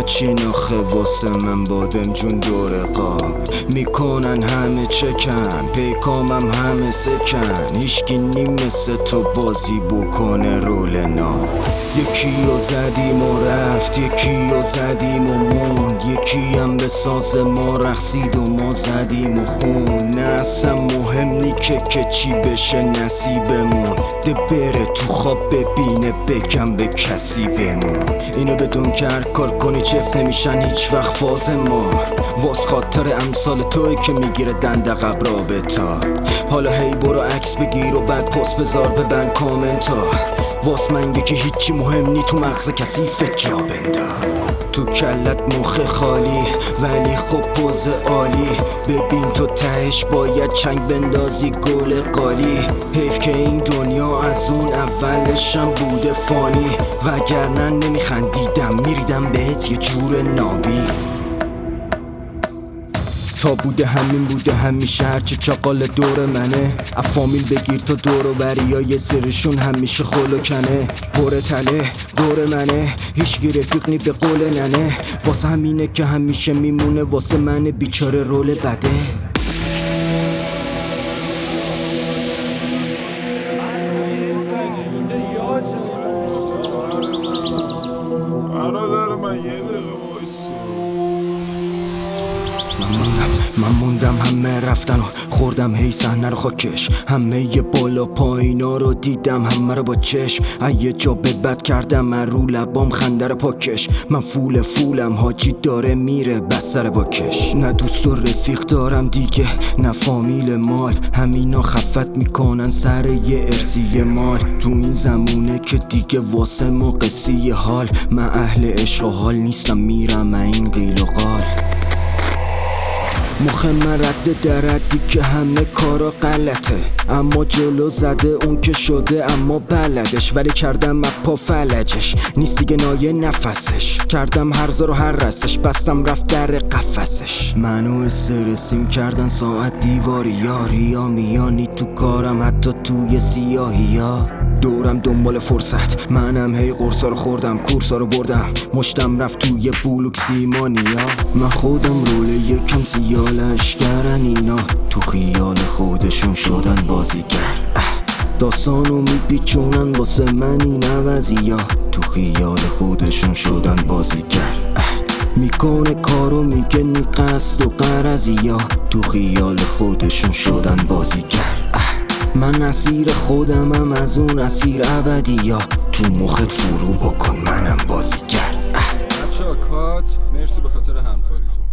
چین آخه واسه من بادم جون دور قاب میکنن همه چکن پیکامم همه سکن هیشکی نیم مثل تو بازی بکنه رول نام یکی رو زدیم و رفت یکی رو زدیم و موند یکی هم به ساز ما رقصید و ما زدیم و خون نه اصلا مهم نی که چی بشه نصیبمون ده بره تو خواب ببینه بگم به کسی بمون اینو بدون که هر کار کنی چفت نمیشن هیچ وقت فاز ما واس خاطر امثال توی که میگیره دندقب رابطا حالا هی برو عکس بگیر و بعد پست بذار ببند کامنتا واس من یکی هیچی مهم نی تو مغز کسی فکر بندا تو کلت مخ خالی ولی خب پوز عالی ببین تو تهش باید چنگ بندازی گل قالی حیف که این دنیا از اون اولشم بوده فانی وگرنه نمیخندیدم میریدم بهت یه جور نابی تا بوده همین بوده همیشه هرچه چاقال دور منه افامیل بگیر تا دور و بریای سرشون همیشه خلو کنه بره تله دور منه هیچگی رفیق نی به قول ننه واسه همینه که همیشه میمونه واسه من بیچاره رول بده من موندم همه رفتن و خوردم هی صحنه رو خاکش همه یه بالا پایینا رو دیدم همه رو با چشم یه جا به بد کردم من رو لبام خنده رو پاکش من فولم حاجی داره میره بستر باکش نه دوست و رفیق دارم دیگه نه فامیل مال همینا خفت میکنن سر یه ارسی مال تو این زمونه که دیگه واسه ما قصی حال من اهل عشق و حال نیستم میرم این قیل و قال مخ من رد دردی که همه کارا غلطه اما جلو زده اون که شده اما بلدش ولی کردم پا فلجش نیست دیگه نایه نفسش کردم هرزا رو هر رسش بستم رفت در قفسش منو استرسیم کردن ساعت دیواری یا میانی تو کارم حتی توی سیاهی ها دورم دنبال فرصت منم هی قرصا رو خوردم کورسا رو بردم مشتم رفت توی بلوک سیمانیا من خودم رول یکم سیالشگرن اینا تو خیال خودشون شدن بازیگر داستانو میپیچونن واسه من این عوضیا تو خیال خودشون شدن بازیگر میکنه کارو میگه نی قصد و غرضیا تو خیال خودشون شدن بازیگر من اسیر خودمم از اون اسیر ابدیا تو مخت فرو بکن منم بازیگر بچه‌ها کات مرسی به خاطر همکاریتون